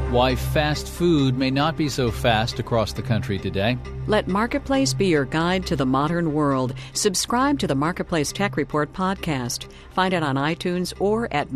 Why fast food may not be so fast across the country today. Let Marketplace be your guide to the modern world. Subscribe to the Marketplace Tech Report podcast. Find it on iTunes or at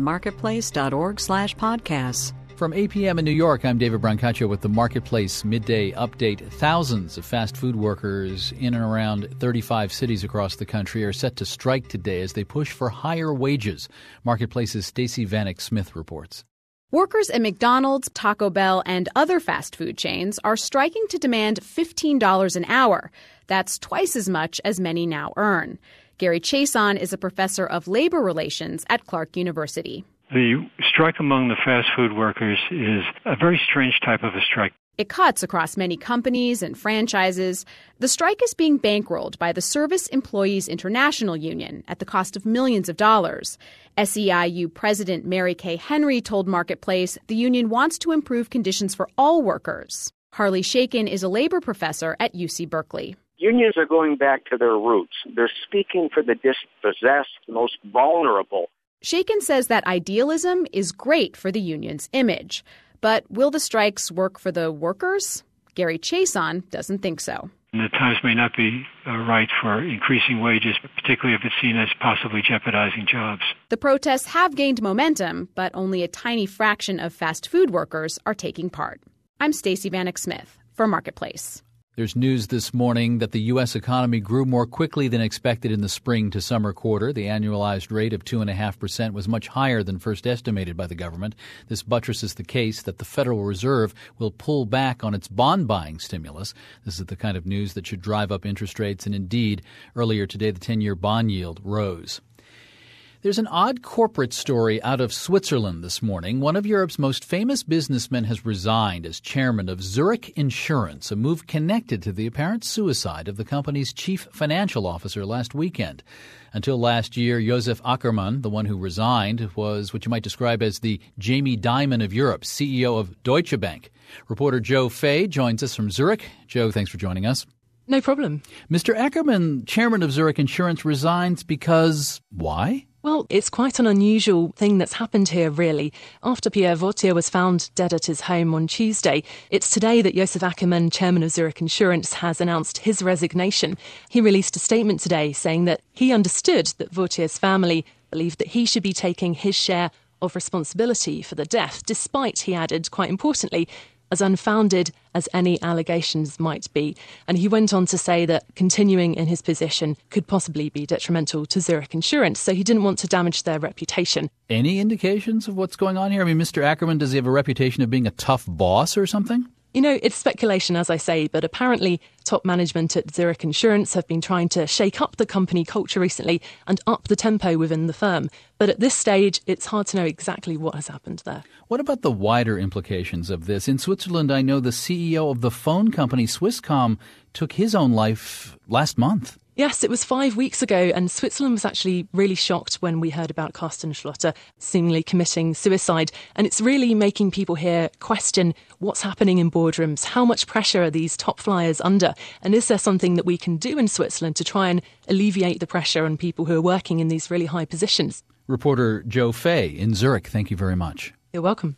marketplace.org/podcasts. From 8 p.m. in New York, I'm David Brancaccio with the Marketplace Midday Update. Thousands of fast food workers in and around 35 cities across the country are set to strike today as they push for higher wages. Marketplace's Stacey Vanek Smith reports. Workers at McDonald's, Taco Bell, and other fast food chains are striking to demand $15 an hour. That's twice as much as many now earn. Gary Chason is a professor of labor relations at Clark University. The strike among the fast food workers is a very strange type of a strike. It cuts across many companies and franchises. The strike is being bankrolled by the Service Employees International Union at the cost of millions of dollars. SEIU President Mary Kay Henry told Marketplace the union wants to improve conditions for all workers. Harley Shaken is a labor professor at UC Berkeley. Unions are going back to their roots. They're speaking for the dispossessed, most vulnerable. Shaken says that idealism is great for the union's image. But will the strikes work for the workers? Gary Chason doesn't think so. The times may not be right for increasing wages, particularly if it's seen as possibly jeopardizing jobs. The protests have gained momentum, but only a tiny fraction of fast food workers are taking part. I'm Stacey Vanek Smith for Marketplace. There's news this morning that the U.S. economy grew more quickly than expected in the spring to summer quarter. The annualized rate of 2.5% was much higher than first estimated by the government. This buttresses the case that the Federal Reserve will pull back on its bond-buying stimulus. This is the kind of news that should drive up interest rates, and indeed, earlier today, the 10-year bond yield rose. There's an odd corporate story out of Switzerland this morning. One of Europe's most famous businessmen has resigned as chairman of Zurich Insurance, a move connected to the apparent suicide of the company's chief financial officer last weekend. Until last year, Josef Ackermann, the one who resigned, was what you might describe as the Jamie Dimon of Europe, CEO of Deutsche Bank. Reporter Joe Fay joins us from Zurich. Joe, thanks for joining us. No problem. Mr. Ackermann, chairman of Zurich Insurance, resigns because why? Well, it's quite an unusual thing that's happened here, really. After Pierre Vautier was found dead at his home on Tuesday, it's today that Josef Ackermann, chairman of Zurich Insurance, has announced his resignation. He released a statement today saying that he understood that Vautier's family believed that he should be taking his share of responsibility for the death, despite, he added, quite importantly, as unfounded as any allegations might be. And he went on to say that continuing in his position could possibly be detrimental to Zurich Insurance, so he didn't want to damage their reputation. Any indications of what's going on here? I mean, Mr. Ackermann, does he have a reputation of being a tough boss or something? You know, it's speculation, as I say, but apparently top management at Zurich Insurance have been trying to shake up the company culture recently and up the tempo within the firm. But at this stage, it's hard to know exactly what has happened there. What about the wider implications of this? In Switzerland, I know the CEO of the phone company Swisscom took his own life last month. Yes, it was 5 weeks ago, and Switzerland was actually really shocked when we heard about Carsten Schlotter seemingly committing suicide. And it's really making people here question what's happening in boardrooms. How much pressure are these top flyers under? And is there something that we can do in Switzerland to try and alleviate the pressure on people who are working in these really high positions? Reporter Joe Fay in Zurich, thank you very much. You're welcome.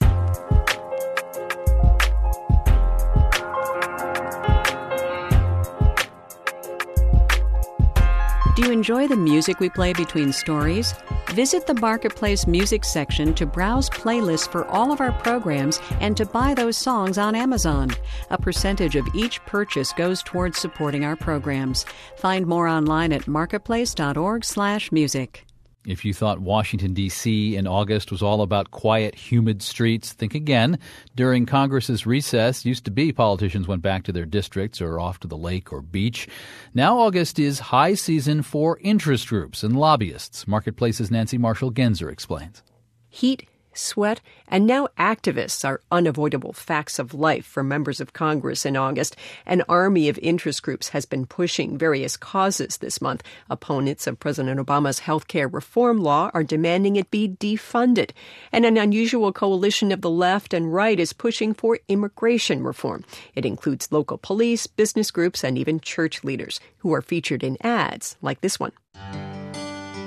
Do you enjoy the music we play between stories? Visit the Marketplace music section to browse playlists for all of our programs and to buy those songs on Amazon. A percentage of each purchase goes towards supporting our programs. Find more online at marketplace.org/music. If you thought Washington, D.C. in August was all about quiet, humid streets, think again. During Congress's recess, used to be politicians went back to their districts or off to the lake or beach. Now August is high season for interest groups and lobbyists. Marketplace's Nancy Marshall-Genzer explains. Heat, sweat, and now activists are unavoidable facts of life for members of Congress in August. An army of interest groups has been pushing various causes this month. Opponents of President Obama's health care reform law are demanding it be defunded. And an unusual coalition of the left and right is pushing for immigration reform. It includes local police, business groups, and even church leaders who are featured in ads like this one.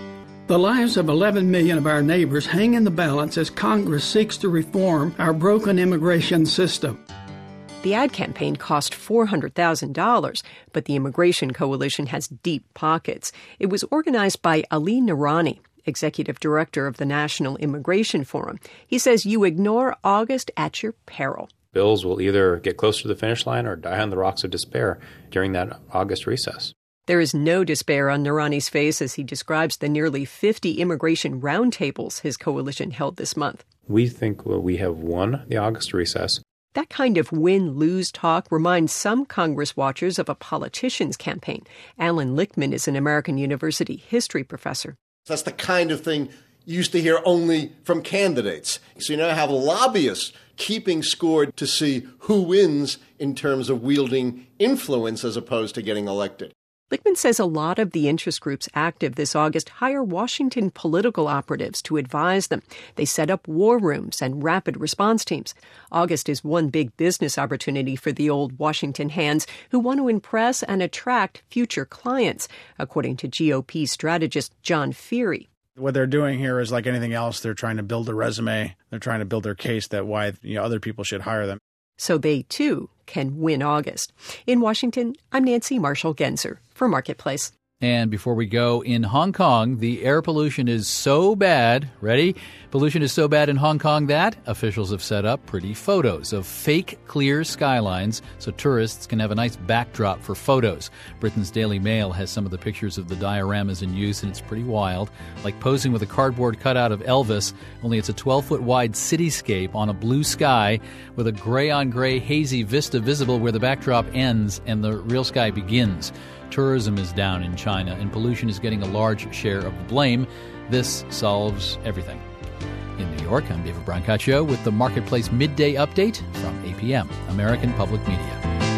The lives of 11 million of our neighbors hang in the balance as Congress seeks to reform our broken immigration system. The ad campaign cost $400,000, but the Immigration Coalition has deep pockets. It was organized by Ali Noorani, executive director of the National Immigration Forum. He says you ignore August at your peril. Bills will either get close to the finish line or die on the rocks of despair during that August recess. There is no despair on Noorani's face as he describes the nearly 50 immigration roundtables his coalition held this month. We think we have won the August recess. That kind of win-lose talk reminds some Congress watchers of a politician's campaign. Alan Lichtman is an American University history professor. That's the kind of thing you used to hear only from candidates. So you now have lobbyists keeping score to see who wins in terms of wielding influence as opposed to getting elected. Lichtman says a lot of the interest groups active this August hire Washington political operatives to advise them. They set up war rooms and rapid response teams. August is one big business opportunity for the old Washington hands who want to impress and attract future clients, according to GOP strategist John Feehery. What they're doing here is like anything else. They're trying to build a resume. They're trying to build their case that why other people should hire them. So they, too, can win August. In Washington, I'm Nancy Marshall-Genzer for Marketplace. And before we go, in Hong Kong, the air pollution is so bad, ready? Pollution is so bad in Hong Kong that officials have set up pretty photos of fake clear skylines so tourists can have a nice backdrop for photos. Britain's Daily Mail has some of the pictures of the dioramas in use, and it's pretty wild. Like posing with a cardboard cutout of Elvis, only it's a 12-foot wide cityscape on a blue sky with a gray-on-gray hazy vista visible where the backdrop ends and the real sky begins. Tourism is down in China, and pollution is getting a large share of the blame. This solves everything. In New York, I'm David Brancaccio with the Marketplace Midday Update from APM, American Public Media.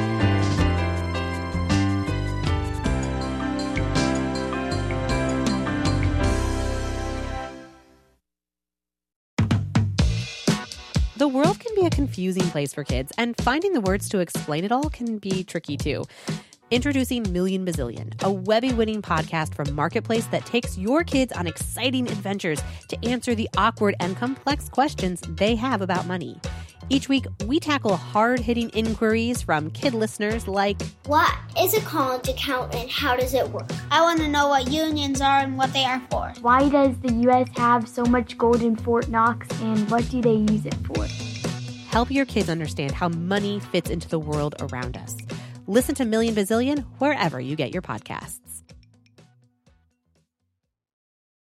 The world can be a confusing place for kids, and finding the words to explain it all can be tricky too. Introducing Million Bazillion, a Webby-winning podcast from Marketplace that takes your kids on exciting adventures to answer the awkward and complex questions they have about money. Each week, we tackle hard-hitting inquiries from kid listeners like, what is a college account and how does it work? I want to know what unions are and what they are for. Why does the U.S. have so much gold in Fort Knox and what do they use it for? Help your kids understand how money fits into the world around us. Listen to Million Bazillion wherever you get your podcasts.